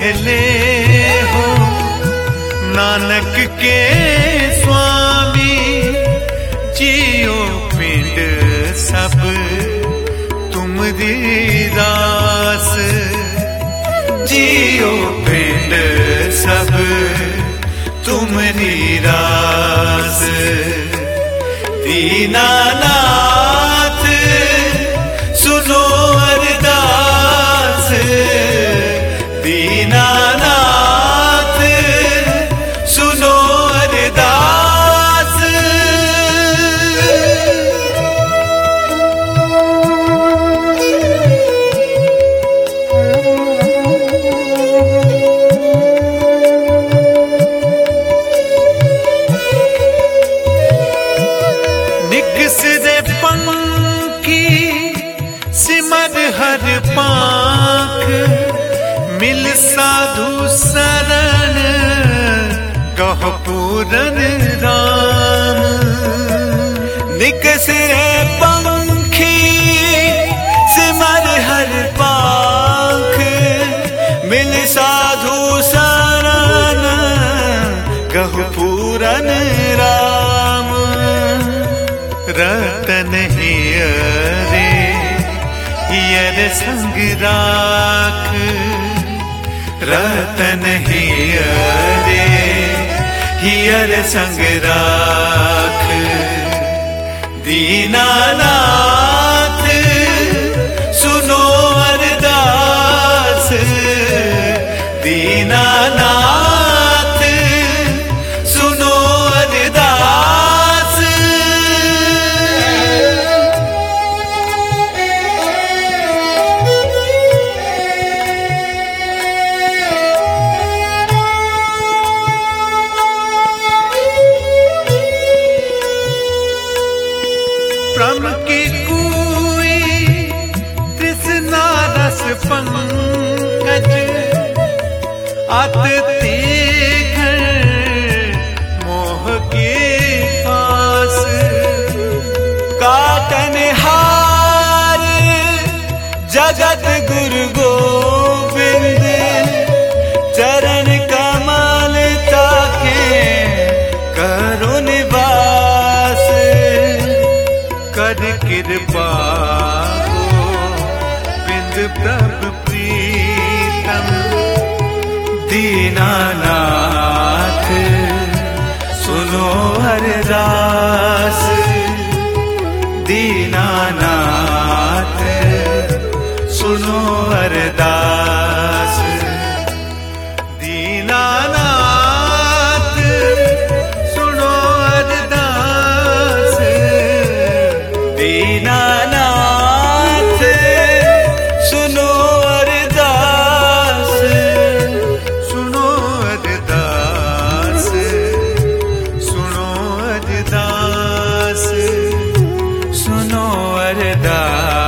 कहले हो नानक के स्वामी, जियो पिंड सब तुमरी रास, जियो पिंड सब तुमरी रास। दीनानाथ सुनो अरदास, दीनानाथ सुनो अरदास। निकसरे पंखी सिमर हर पाख, मिल साधु शरण कह पूरन राम। निकसरे पंखी सिमर हर पाख, मिल साधु शरण कह पूरन राम। रतन हियरे हियर संग राख, रतन हियरे हियर संग राख। दीनानाथ सुनो अरदास, दीनानाथ सुनो अरदास। ब्रह्म की कोई तृष्णा रस पंकज, आते घर मोह के पास। काटन हार जगत गुरु गोविंद, चरण कमल ताके करो निवास। कर कृपा बिंद प्रभु प्रीतम, दीनानाथ सुनो अरदास, दीनानाथ सुनो अरदास। दीनानाथ सुनो अरदास, दीनानाथ सुनो अरदास। सुनो अरदास, सुनो अरदास, सुनो अरदास।